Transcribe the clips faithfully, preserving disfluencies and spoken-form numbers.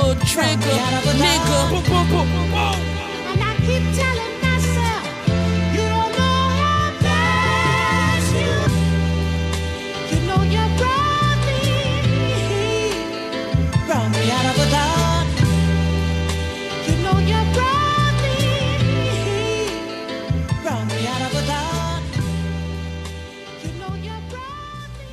pull a trigger, nigga. And I keep telling myself, you don't know how fast you, you know you brought me, brought me out of the dark. You know you brought me, brought me out of the dark. You know you brought me.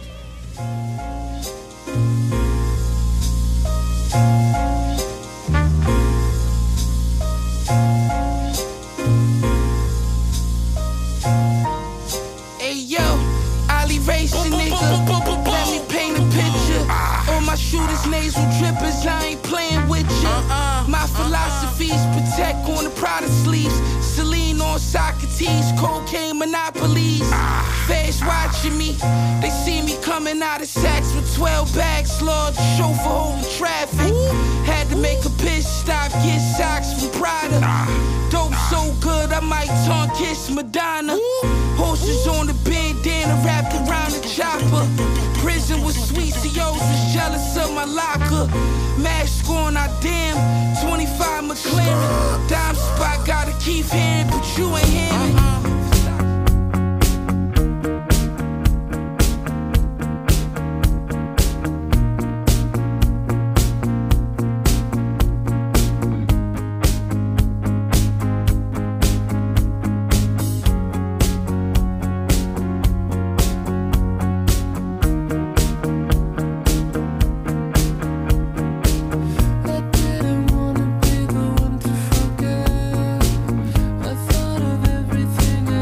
Hey yo, Ollie racing nigga, let me paint a picture. All my shooters nasal drippers, I ain't playing with ya. My philosophy's protect on the Prada sleeves, Celine on Socrates, cocaine monopolies. Feds watching me, they see me coming out of Saks with twelve bags, Lord, chauffeur holding traffic. Had to make a pitch stop, get socks from Prada. Dope so good, I might tongue kiss Madonna. Horses on the bandana wrapped around the chopper. Prison was sweet, C Os was jealous of my locker. Mask on, I damn, twenty-five McLaren. Dime spot, gotta keep hearing, but you ain't hearing. I thought of everything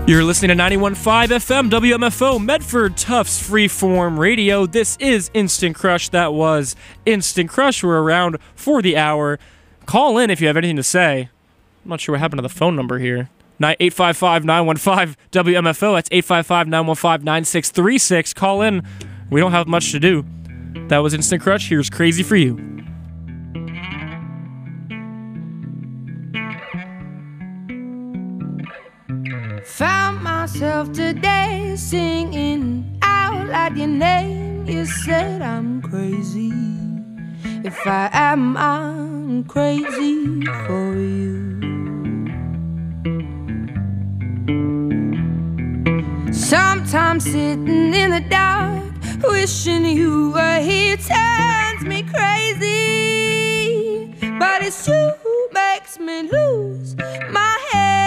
You're listening to ninety-one point five F M W M F O, Medford Tufts Freeform Radio. This is Instant Crush. That was Instant Crush. We're around for the hour. Call in if you have anything to say. I'm not sure what happened to the phone number here. eight five five, nine one five, W M F O. That's eight five five, nine one five, nine six three six. Call in. We don't have much to do. That was Instant Crush. Here's Crazy for You. Found myself today singing out loud your name. You said I'm crazy. If I am, I'm crazy for you. Sometimes sitting in the dark, wishing you were here turns me crazy. But it's you who makes me lose my head.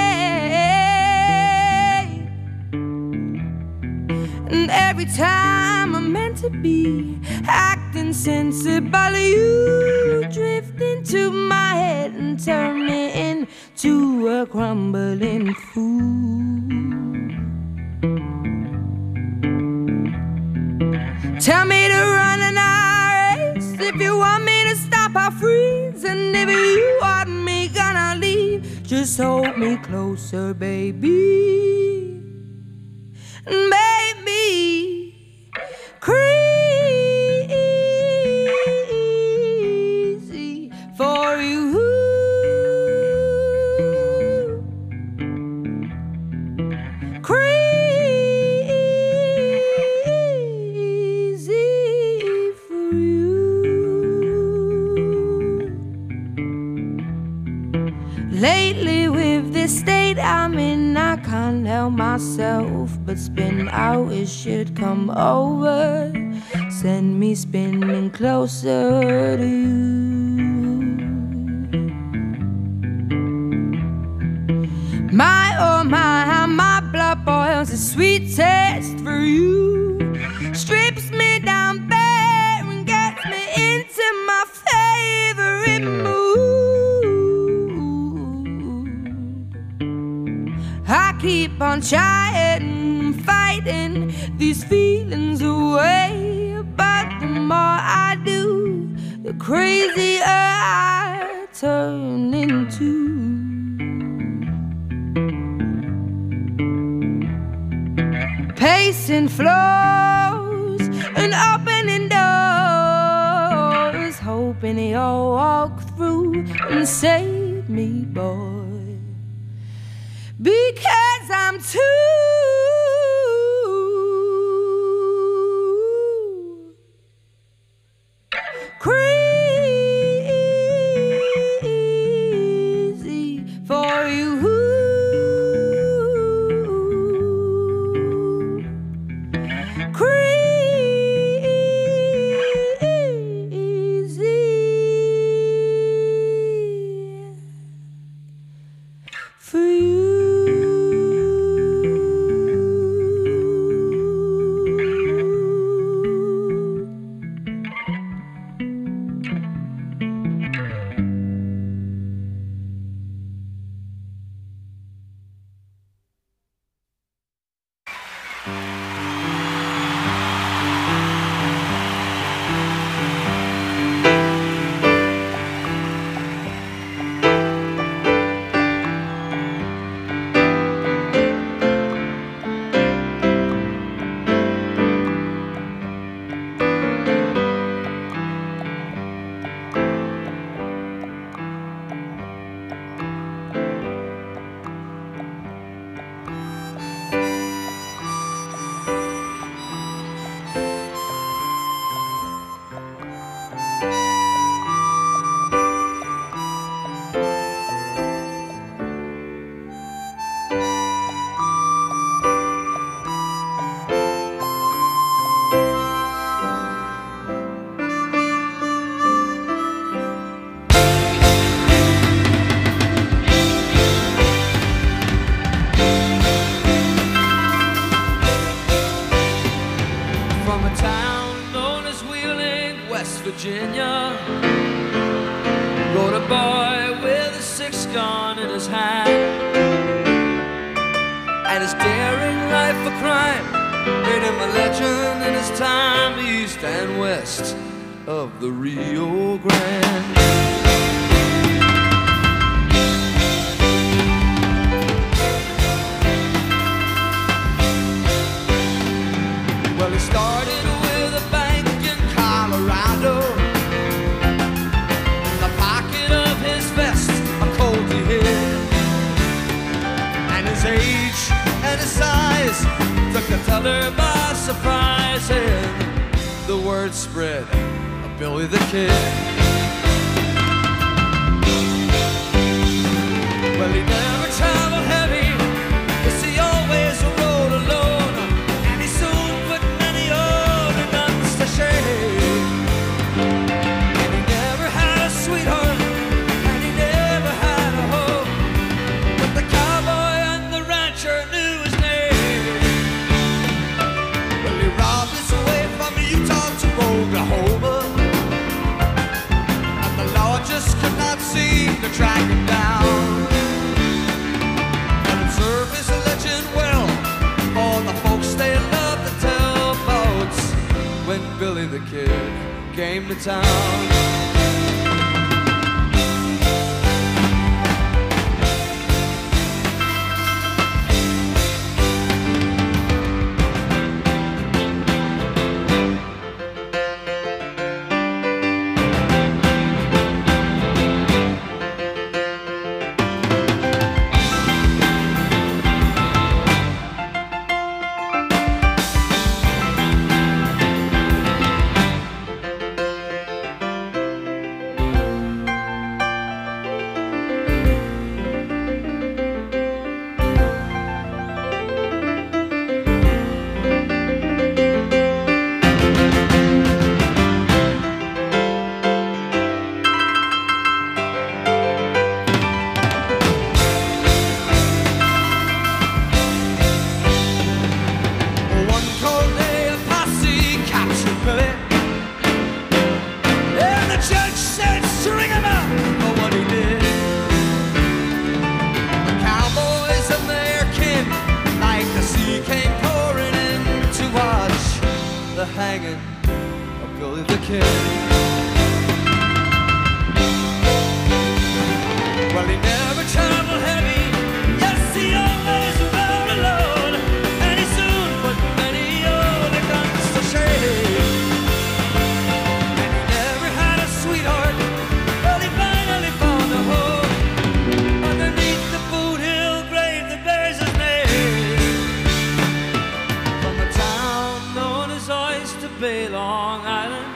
And every time I'm meant to be acting sensible, you drift into my head and turn me into a crumbling fool. Tell me to run and I race. If you want me to stop, I'll freeze. And if you want me gonna leave, just hold me closer, baby. And baby, crazy for you. Crazy for you. Lately with this state I'm in, I can't help myself but spin out. It should come over, send me spinning closer to you. My oh my, how my blood boils, a sweet taste for you. Strips me down bare and gets me into my favorite mood. I keep on trying, fighting these feelings away, but the more I do, the crazier I turn into. Pacing floors and opening doors, hoping you'll walk through and save me, boy, because I'm too crazy for you. Virginia, rode a boy with a six gun in his hand. and his daring life for crime made him a legend in his time, east and west of the Rio Grande. Well, he started with a bank in Colorado. In the pocket of his vest, a Colt he hid. And his age and his size took the teller by surprise, and the word spread of Billy the Kid. Well, he never traveled heavy, 'cause he always rode alone, and he soon put many older guns to shame. And he never had a sweetheart, and he never had a home, but the cowboy and the rancher knew his name. Well, he robbed his way from Utah to Oklahoma, and the law just could not seem to track him down. And it served his legend well, all the folks they love to tell about when Billy the Kid came to town. One cold day, a posse captured Billy, and the judge said, "String him up," for what he did. The cowboys and their kin, like the sea, came pouring in to watch the hanging of Billy the Kid. Well, he never traveled heavy, yes, he always rode alone, and he soon put many older guns to shame. And he never had a sweetheart, but he finally found a home underneath the Boot Hill grave that bears his name. From a town known as Oyster Bay, Long Island,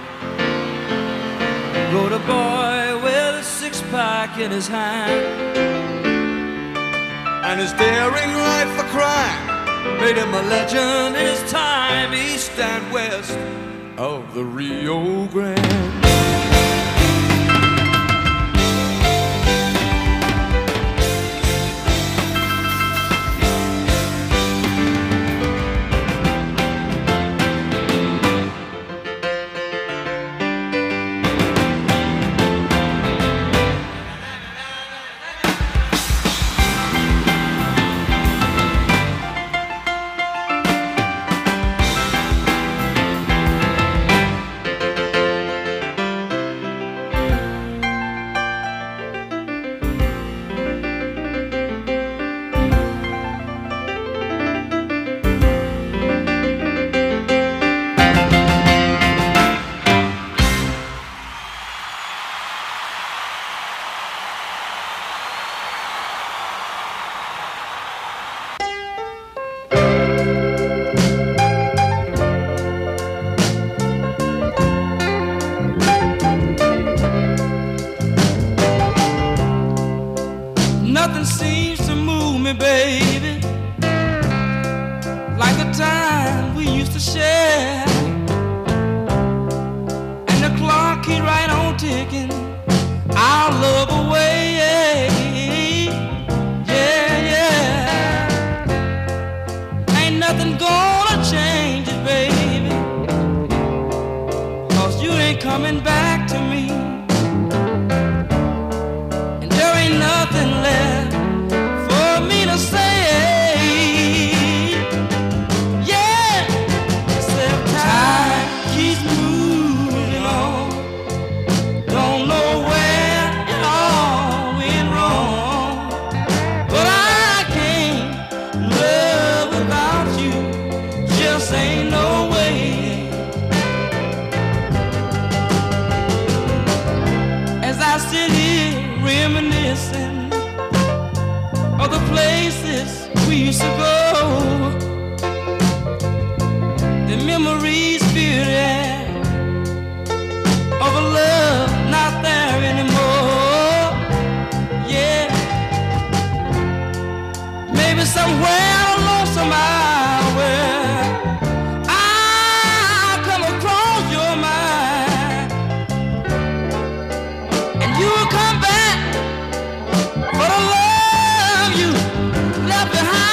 rode a boy with a six-pack in his hand, and his daring life for crime made him a legend in his time, east and west of the Rio Grande. Nothing seems to move me, baby, like the time we used to share. And the clock keep right on ticking, our love away. Yeah, yeah. Ain't nothing gonna change it, baby, 'cause you ain't coming back to me. And there ain't nothing left for me to say. sit here reminiscing of the places we used to go. The memories fill the air of a love not there anymore. Yeah, maybe somewhere along some highway I'll come across your mind, and you'll come back for the love you left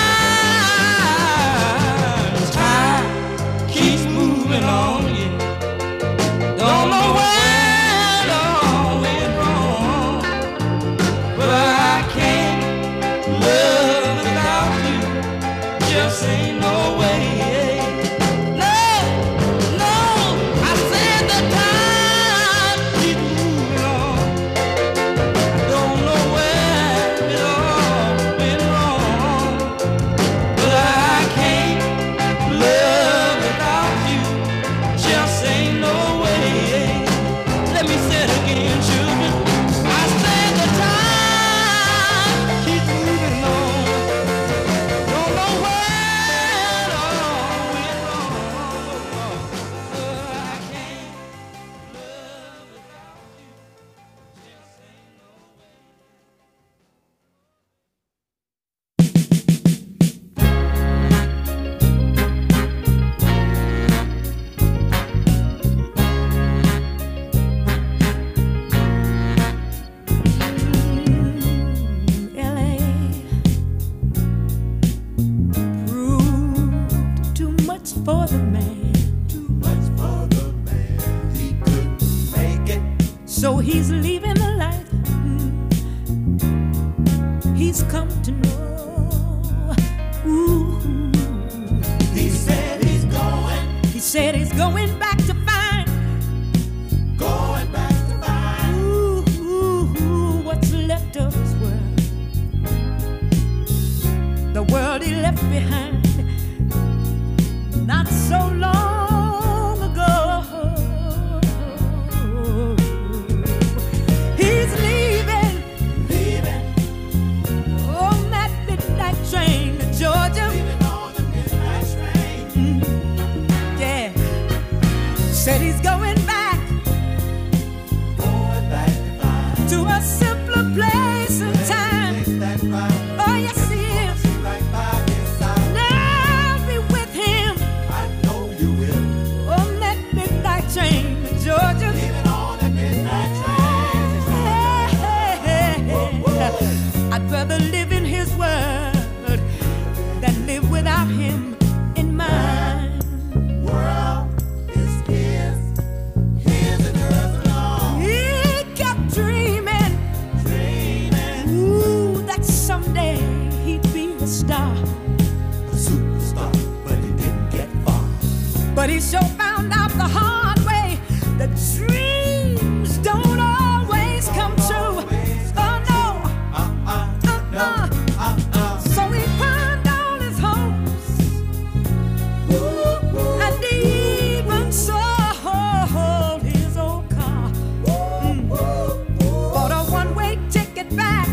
behind. Time keeps moving on, yeah. Don't know where it all went wrong, but I can't love without you. Just ain't no way. No, no, I said the time keeps moving on. I don't know where it all went wrong, but I can't love without you. Just ain't no way. Let me say it again, children. I said the time keeps moving on. Don't know where it all went wrong, but I can't love without you. Just ain't no way. L A proved too much for the man, Too much for the man, he couldn't make it. so he's leaving the life mm, he's come to know. Ooh, He said he's going, he said he's going back to find going back to find. ooh, ooh, ooh, what's left of his world, the world he left behind not so long ago. He's leaving Leaving, on that midnight train to Georgia. leaving on the midnight train. Mm, yeah, said he's going back Going back to find. to a simpler place and time. Place that right, Oh yes, he is. right by his side. Now be with him I know you will. on that midnight train to Georgia. Leaving on the midnight train. I'd rather live in his world than live without him in mine. World is his, his and hers alone. He kept dreaming, Dreaming, ooh, that someday he'd be a star. a superstar, but he didn't get far. But he sure found out the hard way that dreams don't always come true. Oh no, Uh-uh, no, uh-uh. uh-uh. So he pawned all his hopes, and he even sold his old car. Mm. Bought a one-way ticket back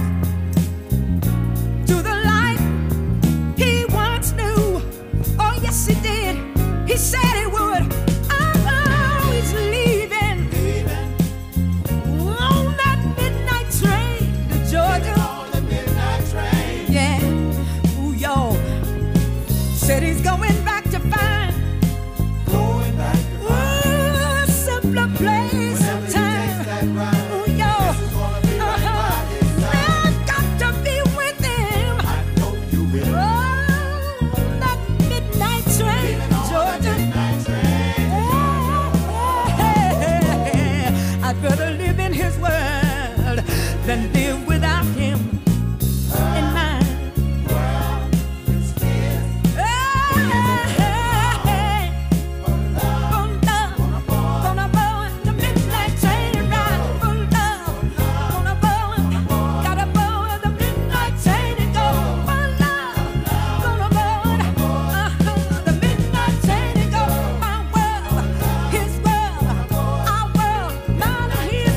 to the life he once knew. Oh yes, he did. He said he would. Oh, he's leaving Leaving on that midnight train to Georgia. on the midnight train. Yeah, ooh, yo. Said he's going back to find Going back to ooh, a simpler place and time. that right. Ooh, yo. Gonna be right Uh-huh. by his side. I've got to be with him. I know you will. Oh, that midnight train, Leaving on the Georgia. midnight train. I'd rather live in his world than live without him in mine. World is his, Hey, for love. for love, gonna board the midnight train and ride for love. Gonna board, gotta board the midnight train and go for love. Gonna board uh-huh, the midnight train and go. My world, his world, our world, mine and his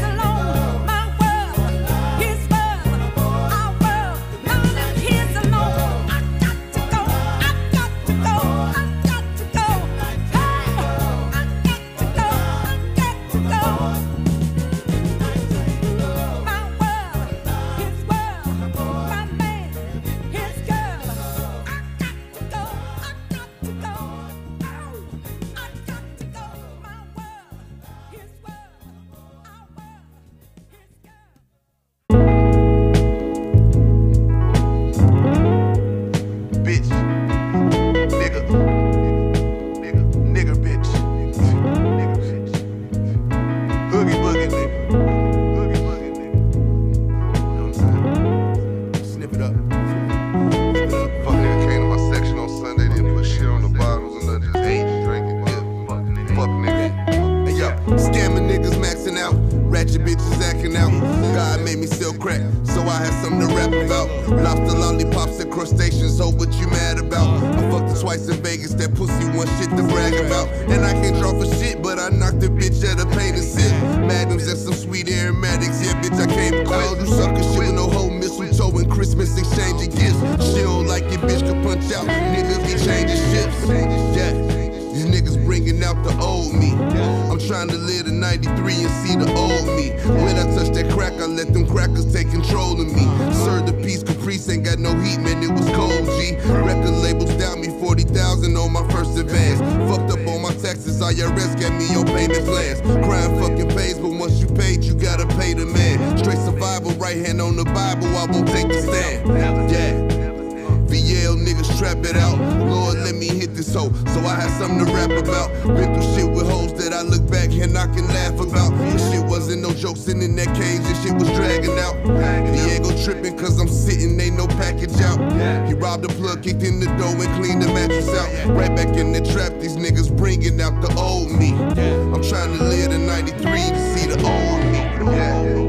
your bitches acting out. God made me sell crack, so I had something to rap about. Lobster lollipops and crustaceans, oh, what you mad about? I fucked her twice in Vegas, that pussy one shit to brag about. And I can't draw for shit, but I knocked the bitch at a pain and sip. Magnums and some sweet aromatics, yeah, bitch, I came to quit. You sucker shit with no whole mistletoe and Christmas exchanging gifts. She don't like your bitch could punch out, niggas be changing ships. Yeah, these niggas bringing out the old me. I'm trying to live the ninety-three and see the old me. When I touch that crack, I let them crackers take control of me. Serve the peace, Caprice ain't got no heat, man, it was cold, G. Record labels down me forty thousand on my first advance. Fucked up on my taxes, I R S got me on payment plans. Crime fucking pays, but once you paid, you gotta pay the man. Straight survival, right hand on the Bible, I won't take the stand. Yeah. V L niggas trap it out. Lord, let me hit this hoe, so I had something to rap about. Been through shit with hoes that I look back and I can laugh about. This shit wasn't no joke, sitting in that cage, this shit was dragging out. Diego tripping cause I'm sitting, ain't no package out. He robbed the plug, kicked in the door and cleaned the mattress out. Right back in the trap, these niggas bringing out the old me. I'm trying to live the ninety-three to see the old me. Yeah.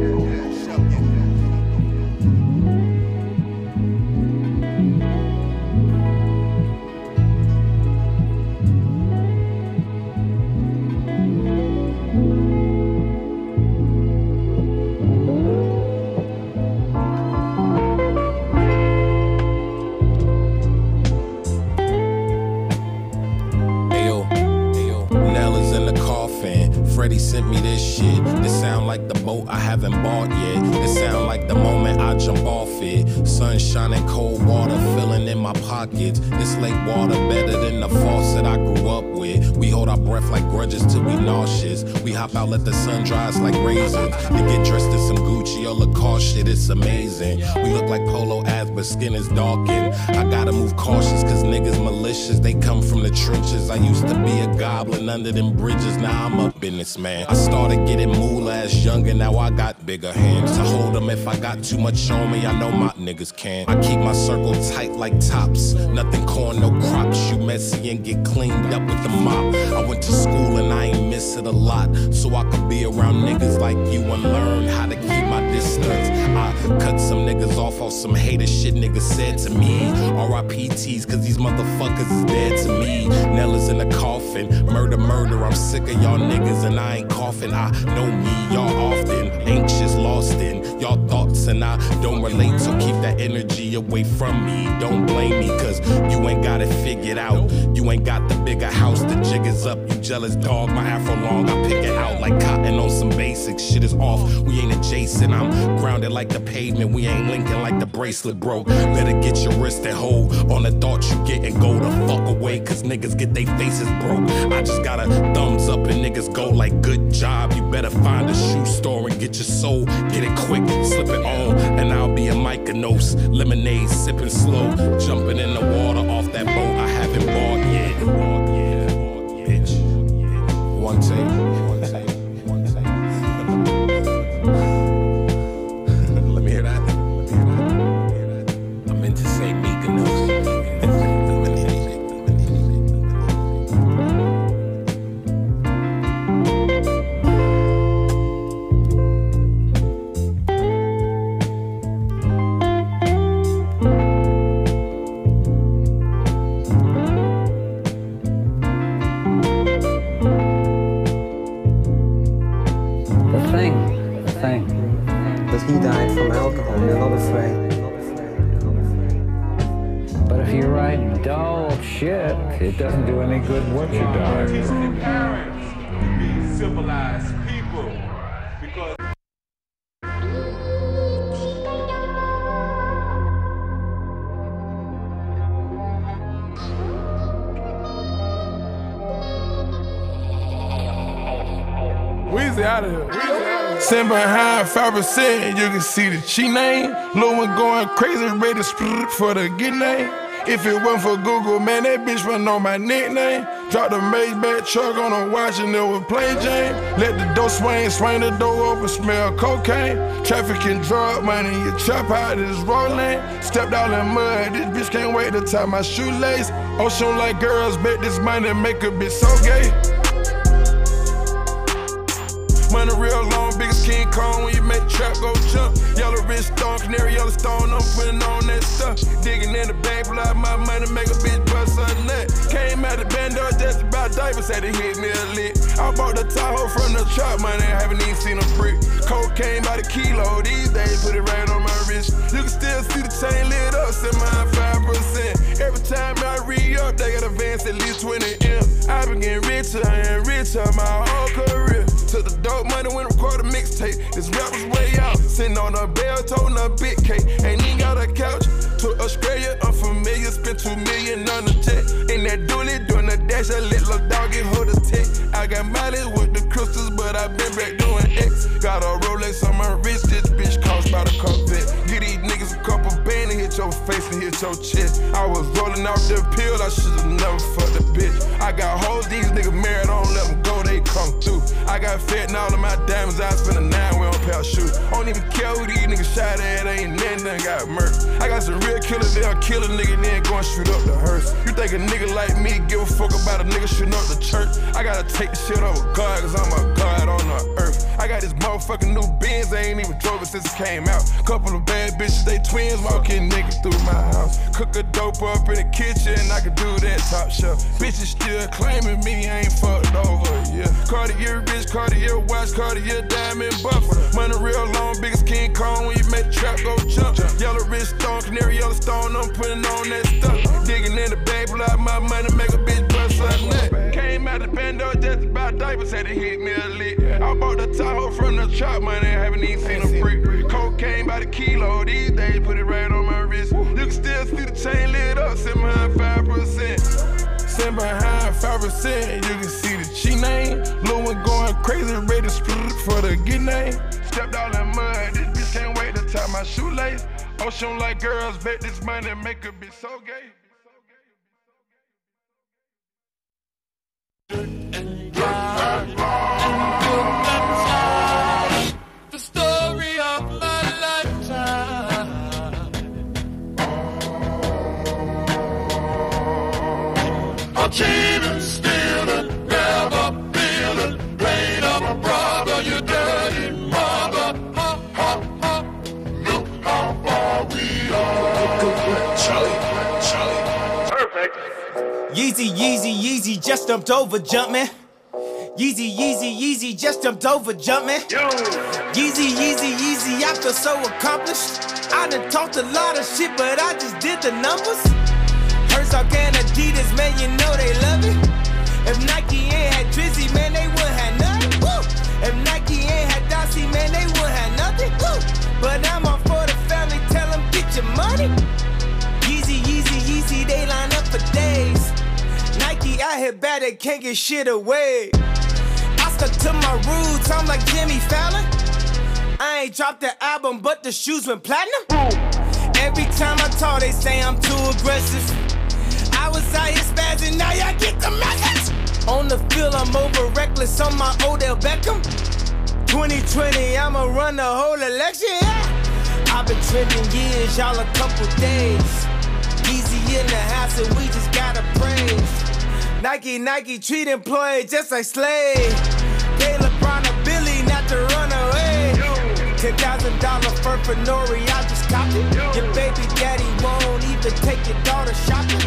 Freddie sent me this shit. This sound like the boat I haven't bought yet. This sound like the moment I jump off it. Sunshine and cold water filling in my pockets. This lake water better than the faucet I grew up with. We hold our breath like grudges till we nauseous. We hop out, let the sun dry us like raisins. They get dressed in some Gucci or Lacoste shit, it's amazing. We look like polo ads, but skin is darkened. I gotta move cautious, cause niggas malicious. They come from the trenches. I used to be a goblin under them bridges. Now I'm a businessman. I started getting moolah as young, and now I got bigger hands. I hold them if I got too much on me, I know my niggas can. I keep my circle tight like tops. Nothing corn, no crops. You messy and get cleaned up with the mop. I went to school and I ain't miss it a lot, so I could be around niggas like you and learn how to keep my distance. I cut some niggas off on some hater shit niggas said to me. R I P Ts cause these motherfuckers is dead to me. Nella's in the coffin, murder, murder. I'm sick of y'all niggas and I ain't coughing. I know me, y'all often anxious, lost in y'all thoughts, and I don't relate, so keep that energy away from me. Don't blame me, cause you ain't got it figured out. You ain't got the bigger house, the jig is up. You jealous dog, my afro long, I pick it out like cotton on some basics. Shit is off, we ain't adjacent. I'm grounded like the pavement, we ain't linking like the bracelet broke. Better get your wrist and hold on the thoughts you get and go the fuck away, cause niggas get they faces broke. I just got a thumbs up and niggas go like good job. You better find a shoe store and get your soul, get it quick, slip it on, and I'll be a Mykonos. Lemonade sipping slow, jumping in the water off that boat I haven't bought yet. Bitch. One take, one take, one take. Let me hear that. Let me hear that. I meant to say Mykonos. He died from alcohol, you're not afraid. But if you write dull shit, it doesn't do any good what you die. Parents be civilized people because Weezy out of here. Weezy out of here. Sitting behind five percent, you can see the cheat name. Lil' one going crazy, ready to split for the good name. If it wasn't for Google, man, that bitch wouldn't know my nickname. Dropped the Maybach truck on a watch and it was plain Jane. Let the door swing, swing the door open, smell cocaine. Trafficking drug money, you trap out of this road lane. Stepped out in mud, this bitch can't wait to tie my shoelace. Ocean like girls, bet this money make a bitch so gay. Money real long, biggest King Kong. money, make a bitch bust a nut. Came out the bando just about diapers, had to hit me a lick. I bought the Tahoe from the trap money, haven't even seen a brick. Cocaine by the kilo, these days put it right on my wrist. You can still see the chain lit up, set mine five percent. Every time I re-up, they got advance at least twenty M. I been getting richer and richer my whole career. Took the dope money when record a mixtape. This rap was way out. Sitting on a bell, toting a big cake. Ain't even got a couch. To Australia, unfamiliar. Spent two million on the jet. In that dually, doing the dash. I let little dog get hold of tech. I got mileage with the crystals, but I been back doing X. Got a Rolex on my wrist. This bitch cost by the Corvette. Get these niggas a couple bands and hit your face and hit your chest. I was rolling off the pill. I should've never fucked the bitch. I got hoes, these niggas married. I don't let them go, they come through. I got fat and all of my diamonds, I spend a nine way on pair of shoes. I don't even care who these niggas shot at, ain't nothing that got murdered. I got some real killers, they'll kill a nigga, then go and shoot up the hearse. You think a nigga like me give a fuck about a nigga shooting up the church? I gotta take the shit over God, cause I'm a God on the earth. I got this motherfucking new Benz, I ain't even drove it since it came out. Couple of bad bitches, they twins, walking niggas through my house. Cook a dope up in the kitchen, I can do that top shelf. Bitches still claiming me, I ain't fucked over, yeah. Cartier bitch, Cartier watch, Cartier diamond buffer. Money real long, big as King Kong when you make the trap go jump. Yellow wrist stone, canary yellow stone, I'm putting on that stuff. Digging in the bag, pull out my money, make a bitch bust a nut. Came out the bando just about diapers, had to hit me a lick. I bought the Tahoe from the trap money, haven't even seen a brick. Cocaine by the kilo, these days put it right on my wrist. You can still see the chain lit up, sit behind five percent. Sit behind five percent, you can see the G name. Lil' one going crazy, ready to split for the good name. Stepped all in mud, this bitch can't wait to tie my shoelace. Ocean like girls, bet this money make a bitch so gay. The story of my lifetime. I'm cheating, stealing, never feeling, playing up a brother, you dirty mother. Ha, ha, ha. Look how far we are. Charlie, Charlie. Perfect. Yeezy, Yeezy, Yeezy, just jumped over, Jumpman. Yeezy, Yeezy, Yeezy, just jumped over, Jumpman. Yeezy, Yeezy, Yeezy, I feel so accomplished. I done talked a lot of shit, but I just did the numbers. Hertz, and Adidas, man, you know they love it. If Nike ain't had Drizzy, man, they wouldn't have nothing. Woo! If Nike ain't had Dossie, man, they wouldn't have nothing. Woo! But I'm all for the family, tell them get your money. Yeezy, Yeezy, Yeezy, they line up for days. Nike out here bad, they can't get shit away. I stuck to my roots, I'm like Jimmy Fallon. I ain't dropped the album, but the shoes went platinum. Every time I talk, they say I'm too aggressive. I was out here spazzing, now y'all get the message. On the field, I'm over reckless on my Odell Beckham. twenty twenty, I'ma run the whole election, yeah. I've been trending years, y'all a couple days. Easy in the house and we just gotta praise. Nike, Nike treat employees just like slaves. Pay LeBron a Billy not to run away. Ten thousand dollar fur for Nori, I just copped it. Your baby daddy won't even take your daughter shopping.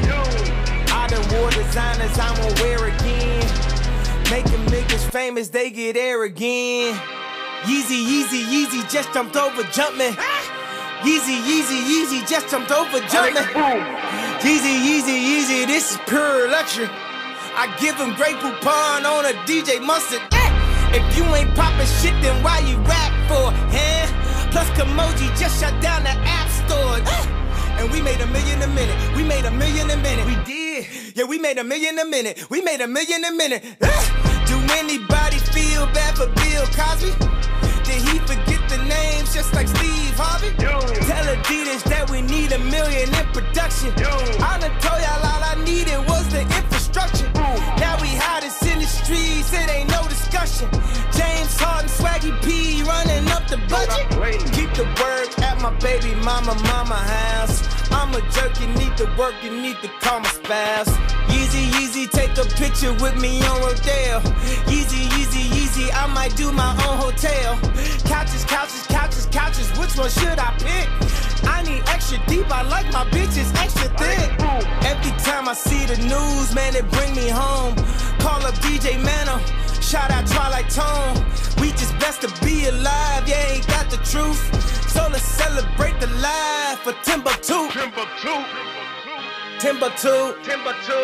I done wore designers I won't wear again. Making niggas famous, they get arrogant. Yeezy, Yeezy, Yeezy, just jumped over, Jumpman. Yeezy, Yeezy, Yeezy, just jumped over, Jumpman. Yeezy, Yeezy, Yeezy, this is pure luxury. I give him Grey Poupon on a D J Mustard. Eh. If you ain't poppin' shit, then why you rap for, huh? Plus Kimoji just shut down the app store. Eh. And we made a million a minute. We made a million a minute. We did. Yeah, we made a million a minute. We made a million a minute. Eh. Do anybody feel bad for Bill Cosby? Did he forget the names just like Steve Harvey? Yo. Tell Adidas that we need a million in production. Yo. I done told y'all all I needed was the infrastructure. Ooh. Now we hottest in the streets, it ain't no discussion. James Harden, Swaggy P running up the budget. Keep the work at my baby mama, mama house. I'm a jerk, you need to work, you need to call my spouse. Yeezy, Yeezy, take a picture with me on Rodale. Yeezy, Yeezy, Yeezy, I might do my own hotel. Couches, couches, couches, couches, which one should I pick? I need extra deep, I like my bitches extra thick. Every time I see the news, man, it bring me home. Call up D J Mano, shout out Twilight Tone. We just blessed to be alive, yeah, ain't got the truth. So let's celebrate the life for Timbuktu. Timbuktu. Timbuktu. Timbuktu.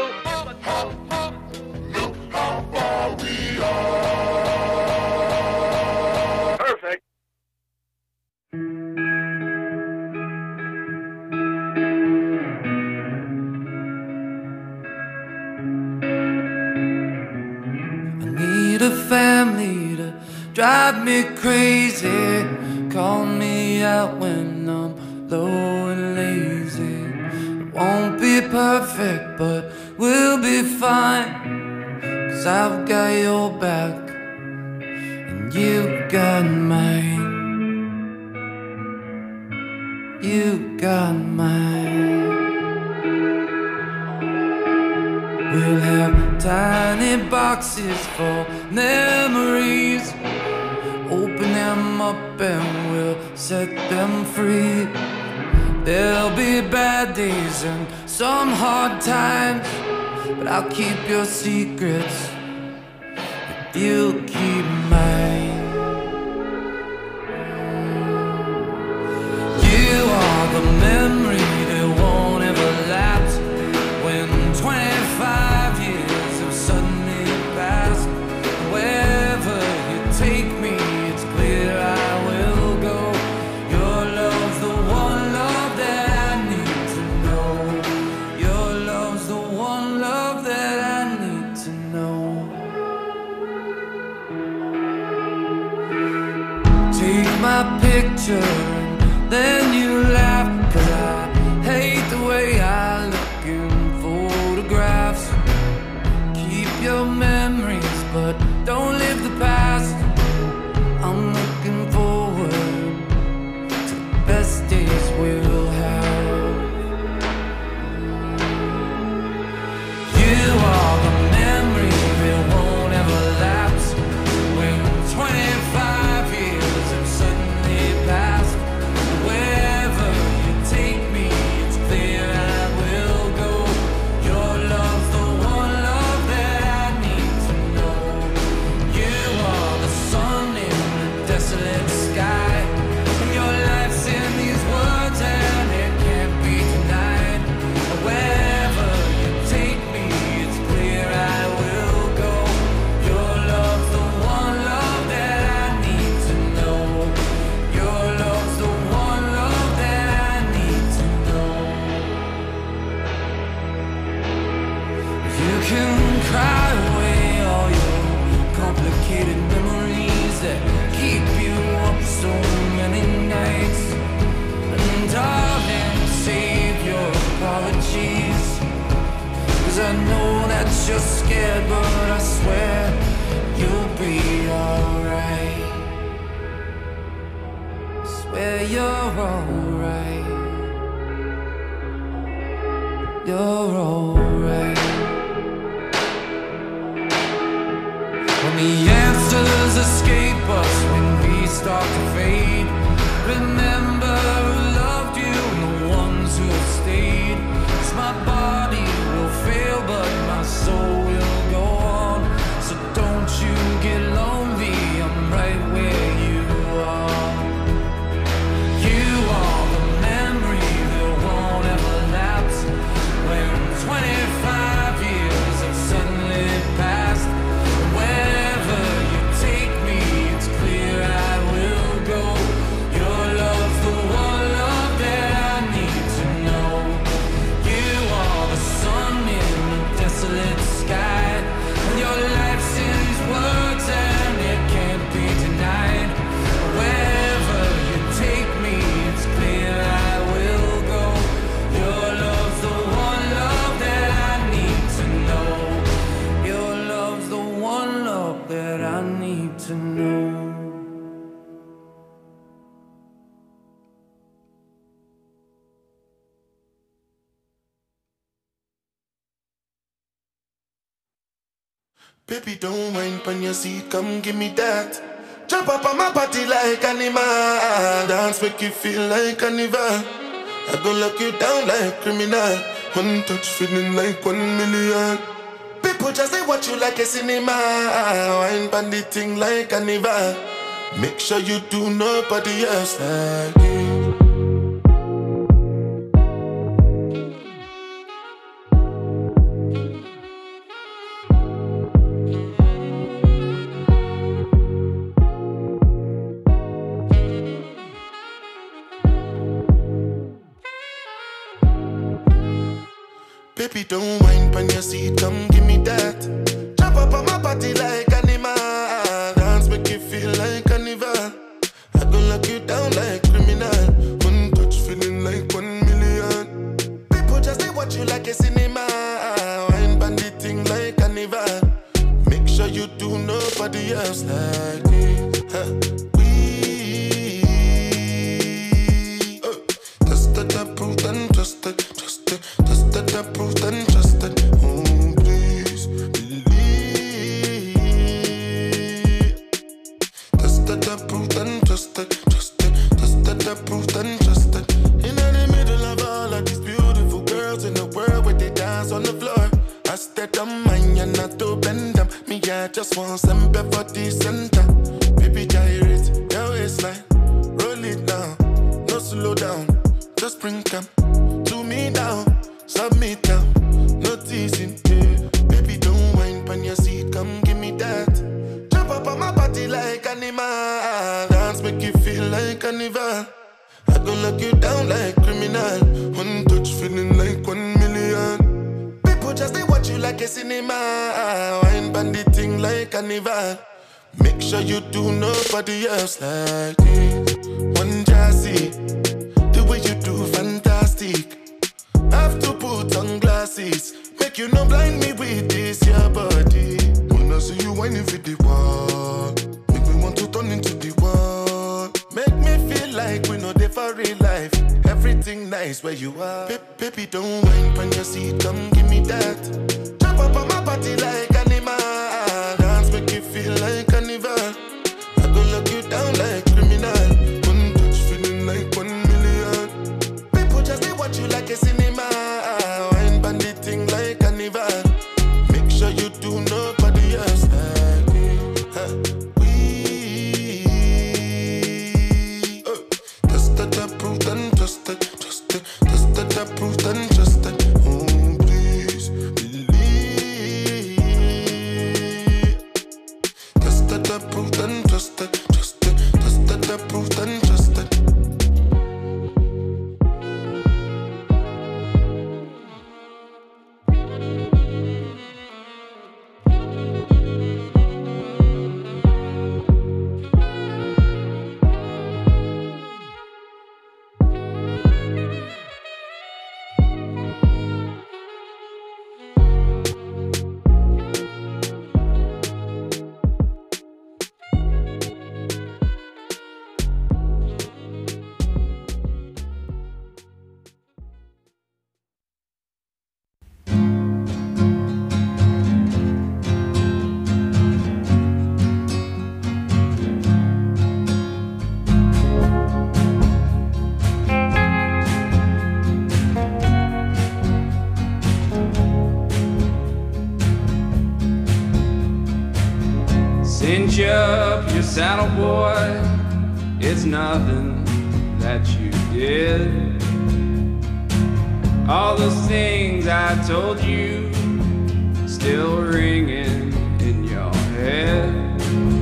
Look how far we are. Perfect. Need a family to drive me crazy. Call me out when I'm low and lazy. It won't be perfect, but we'll be fine. Cause I've got your back and you got mine. You got mine. We'll have tiny boxes for memories. Open them up and we'll set them free. There'll be bad days and some hard times, but I'll keep your secrets if you keep mine. You are the memory that won't ever lapse. When twenty-five years have suddenly passed, wherever you take me, it's clear I will go. Your love's the one love that I need to know. Your love's the one love that I need to know. Take my picture and then you laugh, 'cause I hate the way I look in photographs. Keep your memories, but don't live the past. I'm looking forward to the best days we'll have. You are the memory that won't ever lapse. When twenty-five years have suddenly passed, wherever you take me, it's clear I will go. Your love's the one love that I need to know. You are the sun in the desolate sky, and your life's in these words and it can't be denied. Wherever you take me, it's clear I will go. Your love's the one love that I need to know. Your love's the one love that I need to know. You can cry away all your complicated memories that keep you up so many nights. And darling, save your apologies, 'cause I know that you're scared, but I swear you'll be alright. I swear you're alright. You're alright. When the answers escape us, when we start to fade, remember who loved you and the ones who have stayed. 'Cause my body will fail, but my soul will go on. So don't you get lonely, I'm right where you are. You are the memory that won't ever lapse. When twenty-five years have suddenly passed, wherever you take me, it's clear I will go. Your love's the one love that I need to know. You are the sun in the desolate sky, and your life's in these words and it can't be denied. Wherever you take me, it's clear I will go. Your love's the one love that I need to know. Your love's the one love that I need to know. Baby, don't whine on your seat, come give me that. Jump up on my body like animal. Dance make you feel like carnival. I gon' lock you down like criminal. One touch feeling like one million. People just they watch you like a cinema. Wine pan the thing like carnival. Make sure you do nobody else like it. Baby, don't whine on your seat, come give me that. Jump up on my body like animal. Dance make you feel like carnival. I gon' lock you down like criminal. One touch feeling like one million. People just they watch you like a cinema. Wine bandit thing like carnival. Make sure you do nobody else like this. Huh. We uh, tested, approved, and trusted, trusted. Tested, approved, and trusted. Oh, please believe. Tested, approved, and trusted, trusted. Tested, approved, and trusted. In the middle of all of these beautiful girls in the world where they dance on the floor, I stayed on mine and not to bend them. Me, I just want some for the center. Baby, gyrate your waistline, roll it down, no slow down, just bring come to me now. Submit now, no teasing, yeah. Baby, don't whine on your seat, come give me that. Jump up on my body like animal. Dance make you feel like carnival. I gon' lock you down like criminal. One touch feeling like one million. People just they watch you like a cinema. Wine bandit thing like carnival. Make sure you do nobody else like this. One jazzy, the way you do fantastic. Have to put on glasses, make you not blind me with this your body. When I see you whining for the wall, make me want to turn into the wall. Make me feel like we know they for real life. Everything nice where you are. Ba- baby, don't whine on your seat, come give me that. Jump up on my body like animal. Dance make you feel like carnival. I gon' lock you down like criminal. One touch feeling like one million. People just they watch you like a cinema. Wine bandit thing like carnival. Make sure you do nobody else like me. Huh. We uh, tested, approved, and trusted, trusted. Tested, approved, and trusted. Oh, please believe. Tested, approved, and trusted, trusted. Tested, approved, and trusted. Cinch up your saddle, boy. It's nothing that you did. All those things I told you still ringing in your head.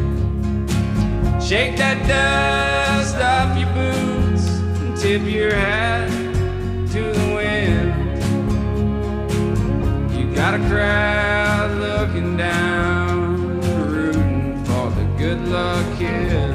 Shake that dust off your boots and tip your hat to the wind. You got a crowd looking down, rooting for the good luck kid.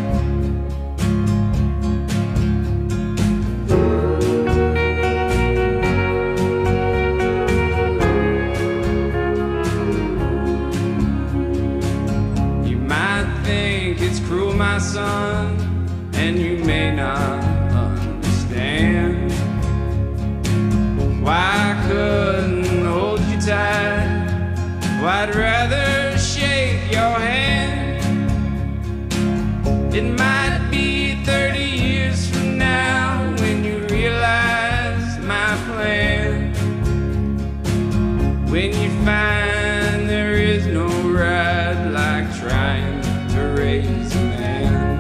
My son, and you may not understand why I couldn't hold you tight. Why I'd rather shake your hand. It might be thirty years from now when you realize mind. There is no ride like trying to raise a man.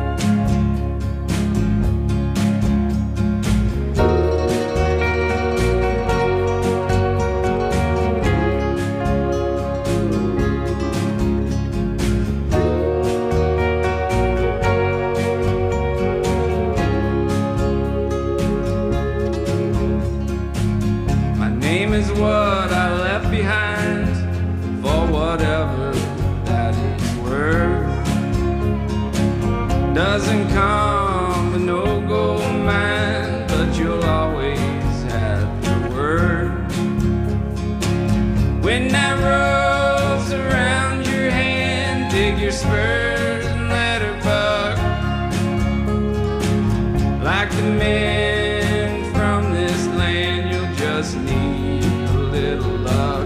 My name is what I left behind for whatever that is worth. Doesn't come with no gold mine, but you'll always have your word. When that rope's around your hand, dig your spurs and let her buck. Like the men from this land, you'll just need a little luck.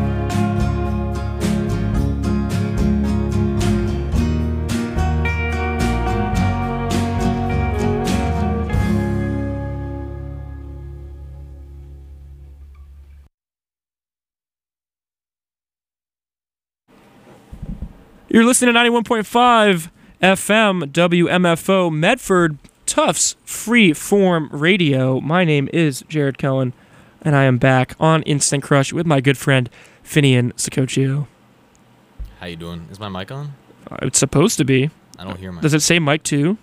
You're listening to ninety-one point five F M W M F O Medford Tufts Free Form Radio. My name is Jared Cohen, and I am back on Instant Crush with my good friend Finian Sicoccio. How you doing? Is my mic on? Uh, it's supposed to be. I don't hear my. Does it say mic two?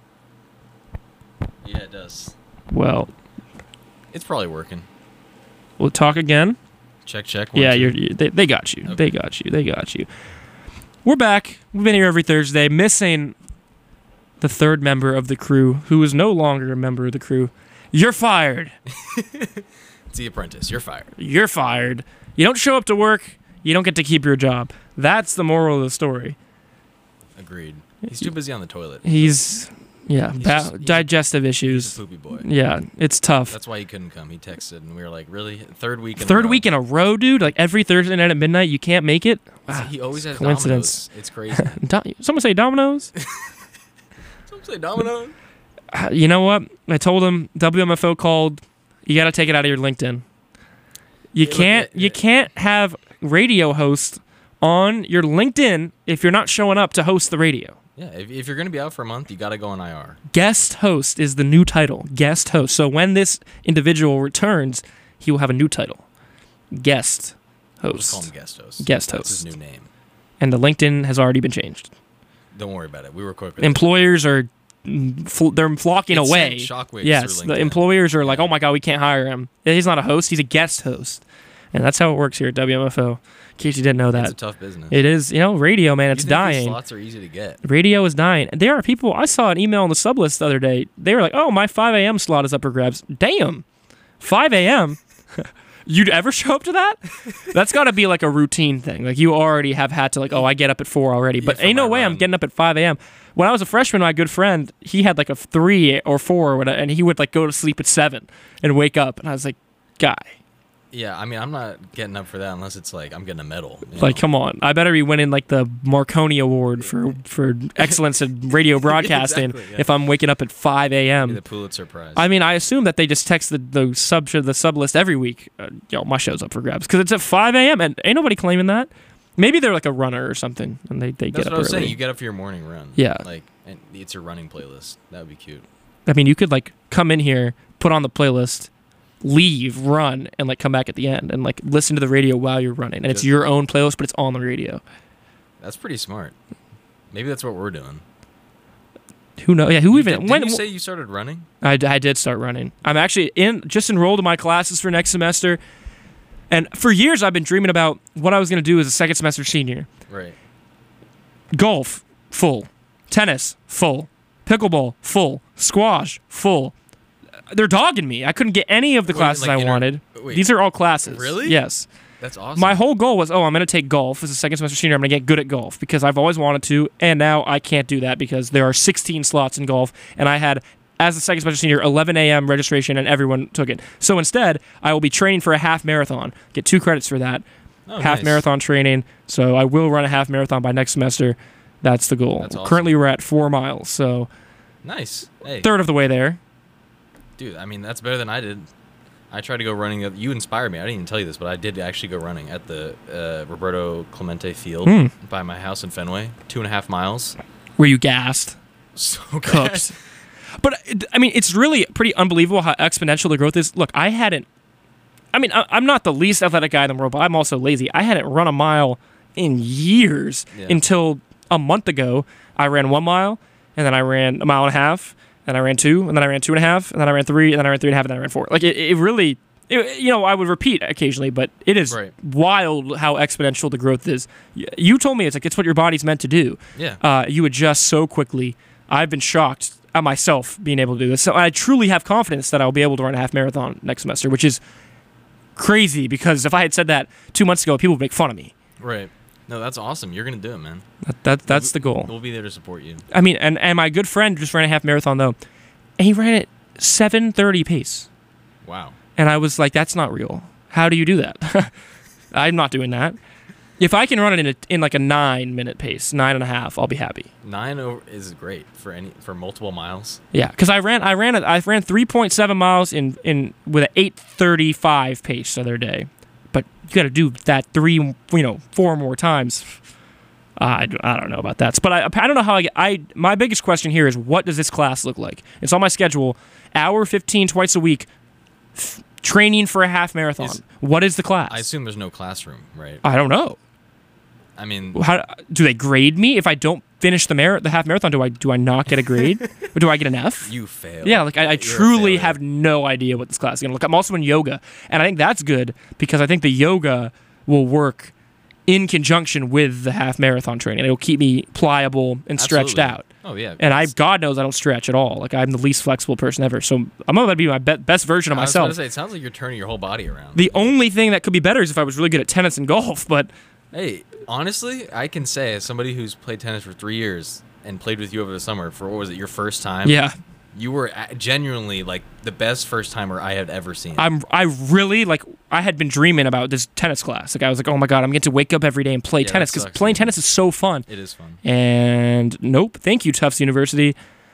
Yeah, it does. Well, It's probably working. we'll talk again. Check, check. one, Yeah, two. you're, you they, they got you. Okay. They got you. They got you. We're back. We've been here every Thursday, missing the third member of the crew, who is no longer a member of the crew. You're fired. It's The Apprentice. You're fired. You're fired. You don't show up to work, you don't get to keep your job. That's the moral of the story. Agreed. He's too busy on the toilet. He's, yeah, He's ba- just- he's a- digestive issues. He's a poopy boy. Yeah, it's tough. That's why he couldn't come. He texted, and we were like, really? Third week in a Third row? week in a row, dude? Like every Thursday night at midnight, you can't make it? Ah, He always has coincidence. Domino's. It's crazy. Do- Someone say Domino's? Someone say Domino. Uh, You know what? I told him W M F O called. You got to take it out of your LinkedIn. You look can't. at- You can't have radio host on your LinkedIn if you're not showing up to host the radio. Yeah, if, if you're going to be out for a month, you got to go on I R. Guest host is the new title. Guest host. So when this individual returns, he will have a new title. Guest We'll just call host. him guest host. Guest That's host. his new name. And the LinkedIn has already been changed. Don't worry about it. We were quick with it. Employers are mm, fl- they're flocking It away. sent shockwaves Yes, through the LinkedIn. employers are like, "Oh my god, we can't hire him. He's not a host; he's a guest host." And that's how it works here at W M F O. In case you didn't know that, It's a tough business. It is, you know, radio, man. It's You think these dying. slots are easy to get. Radio is dying. There are people. I saw an email on the sub list the other day. They were like, "Oh, my five a.m. slot is up for grabs." Damn, five a.m. You'd ever show up to that? That's got to be like a routine thing. Like you already have had to like, oh, I get up at four already. But Yeah, ain't for no my way I'm run. getting up at five a.m. When I was a freshman, my good friend, he had like a three or four, or whatever, and he would like go to sleep at seven and wake up. And I was like, guy, Yeah, I mean, I'm not getting up for that unless it's like I'm getting a medal. you like, know? come on. I better be winning like the Marconi Award for, for excellence in radio broadcasting Exactly, yeah. if I'm waking up at five a.m. Maybe the Pulitzer Prize. I mean, I assume that they just text the, the sub the sub list every week. Uh, yo, my show's up for grabs because it's at five a.m. and ain't nobody claiming that. Maybe they're like a runner or something, and they, they That's get what up I was early. saying. You get up for your morning run. Yeah. Like, and it's your running playlist. That would be cute. I mean, you could like come in here, put on the playlist, leave, run, and like come back at the end and like listen to the radio while you're running, and it's Just- your own playlist, but it's on the radio. That's pretty smart. Maybe that's what we're doing. Who knows? Yeah, who You even? did, didn't when you say you started running? I, I did start running. I'm actually in just enrolled in my classes for next semester, and for years I've been dreaming about what I was going to do as a second semester senior. Right. Golf, full. Tennis, full. Pickleball, full. Squash, full. They're dogging me. I couldn't get any of the Wait, classes like I inter- wanted. wait. These are all classes. Really? Yes. That's awesome. My whole goal was, oh, I'm going to take golf as a second semester senior. I'm going to get good at golf because I've always wanted to, and now I can't do that because there are sixteen slots in golf, and I had, as a second semester senior, eleven a.m. registration, and everyone took it. So instead, I will be training for a half marathon, get two credits for that, Oh, half nice. marathon training. So I will run a half marathon by next semester. That's the goal. That's awesome. Currently, we're at four miles, so Nice. Hey, third of the way there. dude. I mean, that's better than I did. I tried to go running. You inspired me. I didn't even tell you this, but I did actually go running at the uh, Roberto Clemente Field Hmm. by my house in Fenway. Two and a half miles. Were you gassed? So Cooked. But, I mean, it's really pretty unbelievable how exponential the growth is. Look, I hadn't... I mean, I, I'm not the least athletic guy in the world, but I'm also lazy. I hadn't run a mile in years Yeah. until a month ago. I ran one mile, and then I ran a mile and a half, and I ran two, and then I ran two and a half, and then I ran three, and then I ran three and a half, and then I ran four. Like, it, it really... It, you know, I would repeat occasionally, but it is Right. wild how exponential the growth is. Y- You told me it's like it's what your body's meant to do. Yeah. Uh, you adjust so quickly. I've been shocked at myself being able to do this. So I truly have confidence that I'll be able to run a half marathon next semester, which is crazy because if I had said that two months ago, people would make fun of me. Right. No, that's awesome. You're gonna do it, man. That, that that's the goal. We'll be there to support you. I mean, and, and my good friend just ran a half marathon though, and he ran it seven thirty pace. Wow. And I was like, that's not real. How do you do that? I'm not doing that. If I can run it in a, in like a nine minute pace, nine and a half, I'll be happy. Nine over is great for any for multiple miles. Yeah, because I ran I ran a, I ran three point seven miles in, in with an eight thirty five pace the other day, but you got to do that three you know four more times. I, I don't know about that, but I I don't know how I get. I my biggest question here is what does this class look like? It's on my schedule, hour fifteen twice a week, f- training for a half marathon. Is- what is the class? I assume there's no classroom, right? I don't know. I mean, How do they grade me if I don't finish the mar- the half marathon? Do I do I not get a grade, or do I get an F? You fail. Yeah, like I, I You're a truly failure. have no idea what this class is gonna look. I'm also in yoga, and I think that's good because I think the yoga will work in conjunction with the half marathon training. It'll keep me pliable and stretched Absolutely. out. Oh, yeah. And I, God knows, I don't stretch at all. Like I'm the least flexible person ever. So I'm about to be my be- best version of I was myself. gonna say, it sounds like you're turning your whole body around. The only thing that could be better is if I was really good at tennis and golf, but. Hey, honestly, I can say as somebody who's played tennis for three years and played with you over the summer for what was it, your first time? Yeah. You were a- genuinely like the best first timer I had ever seen. I'm I really like I had been dreaming about this tennis class. Like I was like, oh my god, I'm getting to wake up every day and play Yeah, tennis that because sucks, playing man. tennis is so fun. It is fun. And nope, thank you, Tufts University.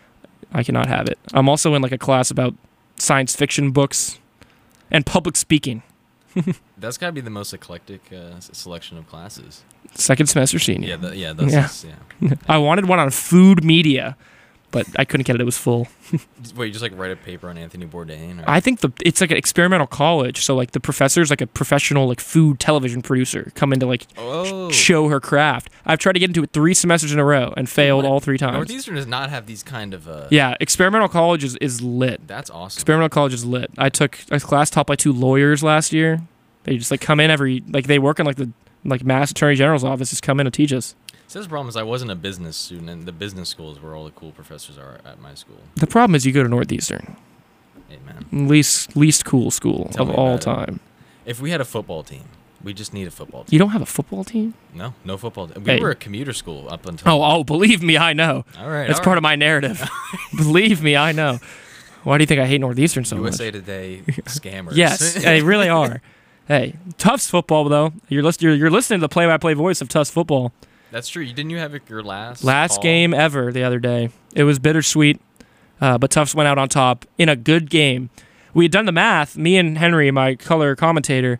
I cannot have it. I'm also in like a class about science fiction books and public speaking. That's got to be the most eclectic uh, s- selection of classes. Second semester senior. Yeah, the, yeah, that's yeah. just- yeah. I wanted one on food media, but I couldn't get it. It was full. Wait, you just like write a paper on Anthony Bourdain? Or? I think the it's like an experimental college, so like the professor's like a professional like food television producer coming to like Oh. sh- show her craft. I've tried to get into it three semesters in a row and failed all three times. Northeastern does not have these kind of. Uh, Yeah, experimental college is, is lit. That's awesome. Experimental college is lit. I took a class taught by two lawyers last year. They just like come in every like they work in like the like Mass Attorney General's office. Just come in and teach us. So the problem is I wasn't a business student, and the business school is where all the cool professors are at my school. The problem is you go to Northeastern, Hey man, least least cool school Tell of me all about it. time. If we had a football team, we just need a football team. You don't have a football team? No, no football. Team. We Hey. were a commuter school up until. Oh, oh, believe me, I know. All right, That's all part right. of my narrative. Believe me, I know. Why do you think I hate Northeastern so U S A much? Today scammers. Yes, they really are. Hey, Tufts football though. You're listening. You're, you're listening to the play-by-play voice of Tufts football. That's true. You didn't you have your last Last call? game ever the other day. It was bittersweet, uh, but Tufts went out on top in a good game. We had done the math. Me and Henry, my color commentator,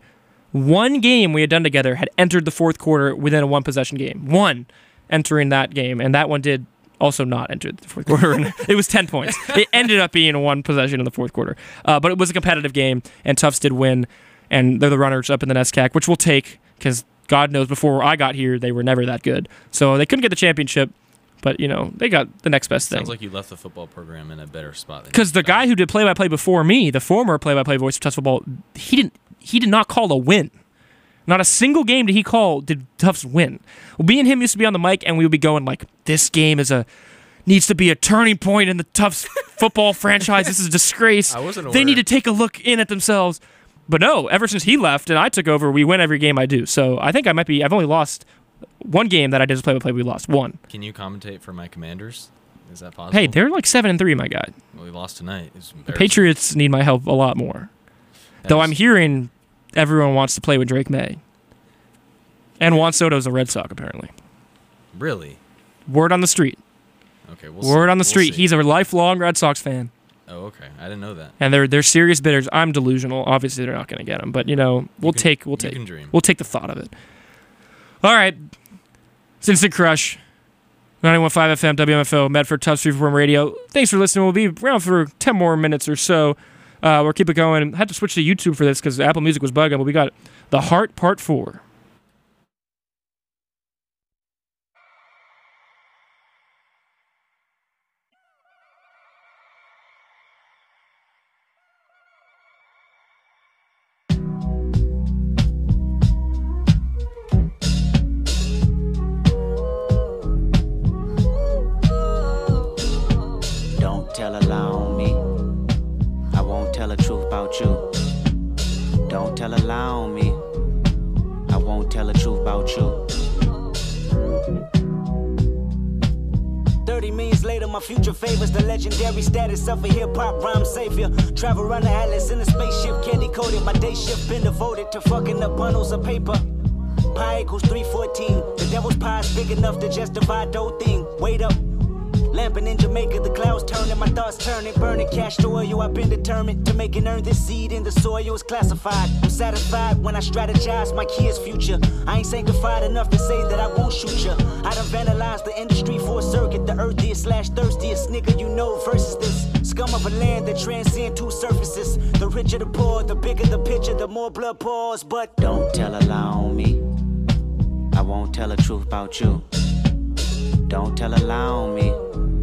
one game we had done together had entered the fourth quarter within a one-possession game. One entering that game, and that one did also not enter the fourth quarter. It was ten points. It ended up being a one possession in the fourth quarter, uh, but it was a competitive game, and Tufts did win, and they're the runners up in the N E S C A C, which we'll take because God knows before I got here they were never that good. So they couldn't get the championship, but you know they got the next best thing. Sounds like you left the football program in a better spot. Than Because the guy who did play-by-play before me, the former play-by-play voice of Tufts football, he didn't he did not call a win. Not a single game did he call did Tufts win. Well, me and him used to be on the mic, and we would be going like, "This game is a needs to be a turning point in the Tufts football franchise. This is a disgrace. I wasn't They aware. need to take a look in at themselves." But no, ever since he left and I took over, we win every game I do. So I think I might be. I've only lost one game that I did as play-by-play. We lost one. Can you commentate for my Commanders? Is that possible? Hey, they're like seven and three, my guy. Well, we lost tonight. It's The embarrassing. Patriots need my help a lot more. Though That I'm is- hearing everyone wants to play with Drake May. And Juan Soto's a Red Sox, apparently. Really? Word on the street. Okay. We'll Word see. on the We'll street. see. He's a lifelong Red Sox fan. Oh, okay. I didn't know that. And they're they're serious bidders. I'm delusional. Obviously, they're not going to get them, but you know, we'll can- take we'll you take can dream. we'll take the thought of it. All right, it's Instant Crush, ninety-one point five F M, W M F O, Medford Tufts Freeform Radio. Thanks for listening. We'll be around for ten more minutes or so. Uh, we'll keep it going. I had to switch to YouTube for this because Apple Music was bugging, but we got The Heart Part Four. Don't tell a lie on me. I won't tell the truth about you. Don't tell a lie on me. I won't tell the truth about you. thirty millions later, my future favors the legendary status of a hip-hop rhyme savior. Travel around the atlas in a spaceship, candy coated. My day shift been devoted to fucking up bundles of paper. Pi equals three fourteen. The devil's pie is big enough to just divide the whole thing. Wait up. Lamping in Jamaica, the clouds turning, my thoughts turning, burning cash to oil. I've been determined to make and earn this seed in the soil is classified. I'm satisfied when I strategize my kids' future. I ain't sanctified enough to say that I won't shoot ya. I done vandalized the industry for a circuit, the earthiest slash thirstiest nigga you know versus this scum of a land that transcend two surfaces. The richer the poor, the bigger the picture, the more blood pours. But don't tell a lie on me. I won't tell the truth about you. Don't tell a lie on me.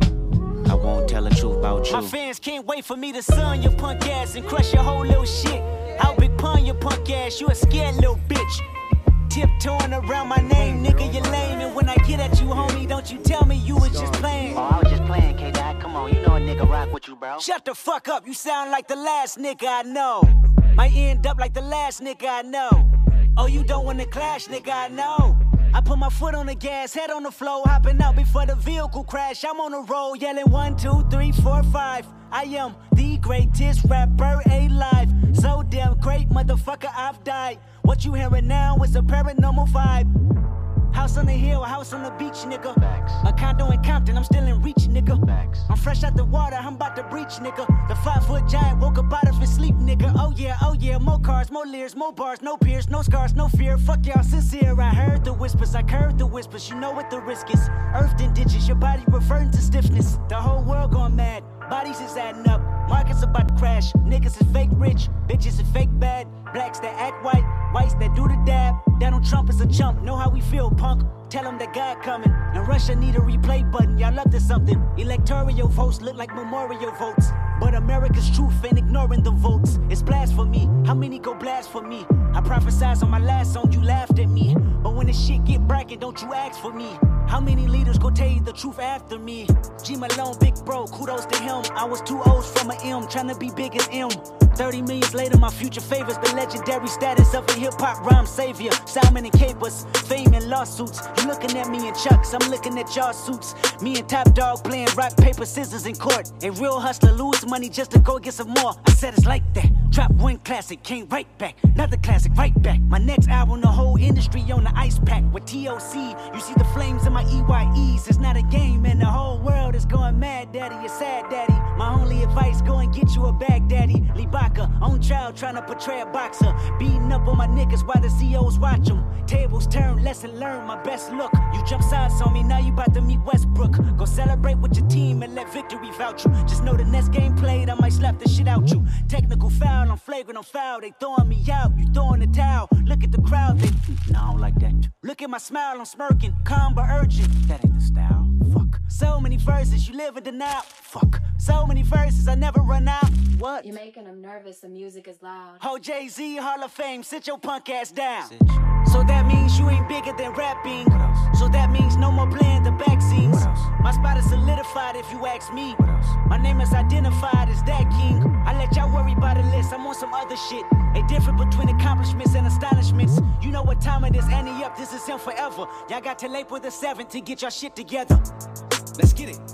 I won't tell the truth about you. My fans can't wait for me to sun your punk ass and crush your whole little shit. I'll big pun your punk ass, you a scared little bitch. Tiptoeing around my name, nigga, you lame. And when I get at you, homie, don't you tell me you was just playing. Oh, I was just playing, K-Dot. Come on, you know a nigga rock with you, bro. Shut the fuck up, you sound like the last nigga I know. Might end up like the last nigga I know. Oh, you don't wanna clash, nigga, I know. I put my foot on the gas, head on the floor, hopping out before the vehicle crash. I'm on the road, yelling one, two, three, four, five. I am the greatest rapper alive. So damn great, motherfucker, I've died. What you hearing now is a paranormal vibe. House on the hill, house on the beach, nigga. Facts. A condo in Compton, I'm still in reach, nigga. Facts. I'm fresh out the water, I'm about to breach, nigga. The five foot giant woke up out of his sleep, nigga. Oh yeah, oh yeah, more cars, more leers, more bars, no peers, no scars, no fear. Fuck y'all sincere, I heard the whispers, I curved the whispers. You know what the risk is. Earthed in ditches, your body reverting to stiffness. The whole world going mad, bodies is adding up. Markets about to crash, niggas is fake rich, bitches is fake bad. Blacks that act white, whites that do the dab. Donald Trump is a chump, know how we feel, punk. Tell them that God coming, and Russia need a replay button. Y'all up to something. Electoral votes look like memorial votes. But America's truth ain't ignoring the votes. It's blasphemy. How many go blast for me? I prophesized on my last song, you laughed at me. But when the shit get bracket, don't you ask for me. How many leaders go tell you the truth after me? G Malone, big bro, kudos to him. I was two O's from an M, trying to be big as M. thirty millions later, my future favors the legendary status of a hip-hop rhyme savior. Simon and Capers, fame and lawsuits. You looking at me in Chucks, I'm looking at y'all suits. Me and Top Dog playing rock, paper, scissors in court. A real hustler lose money just to go get some more. I said it's like that. Drop one classic, came right back. Another classic, right back. My next album, the whole industry on the ice pack. With T O C, you see the flames in my E Y Es. It's not a game and the whole world is going mad, daddy. You're sad, daddy. My only advice, go and get you a bag, daddy. Lee Baca, on trial, trying to portray a boxer. Beating up on my niggas while the C Os watch them. Tables turn, lesson learned, my best look. You jump sides on me, now you about to meet Westbrook. Go celebrate with your team and let victory vouch you. Just know the next game played, I might slap the shit out you. Technical foul, I'm flagrant, I'm foul. They throwing me out, you throwing the towel. Look at the crowd, they, no, I don't like that. Look at my smile, I'm smirking, calm but urgent. That ain't the style, fuck. So many verses, you live in denial, fuck. So many verses, I never run out. What? You're making them nervous, the music is loud. Ho Jay-Z, Hall of Fame, sit your punk ass down. So that means you ain't bigger than rapping. So that means no more playing the back scenes. My spot is solidified if you ask me. My name is identified as that king. I let y'all worry about the list, I'm on some other shit. A difference between accomplishments and astonishments. You know what time it is, Annie up, this is him forever. Y'all got till April the seventh to get y'all shit together. Let's get it.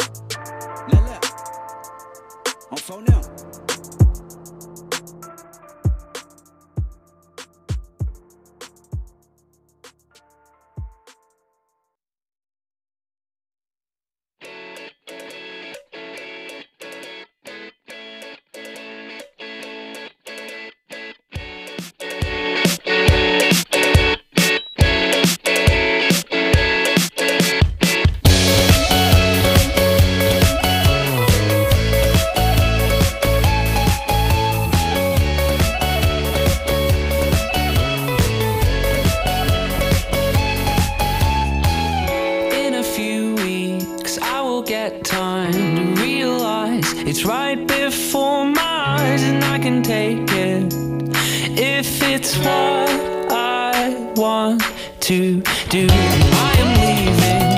La la. On phone now. It's right before my eyes and I can take it. If it's what I want to do, I am leaving.